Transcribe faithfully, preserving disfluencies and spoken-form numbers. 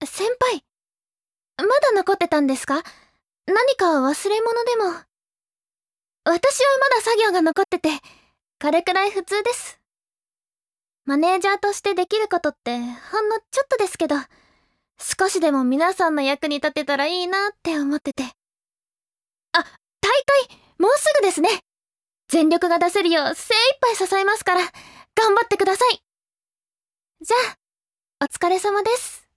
先輩、まだ残ってたんですか？何か忘れ物でも。私はまだ作業が残ってて、これくらい普通です。マネージャーとしてできることってほんのちょっとですけど、少しでも皆さんの役に立てたらいいなって思ってて。あ、大会、もうすぐですね。全力が出せるよう精一杯支えますから、頑張ってください。じゃあ、お疲れ様です。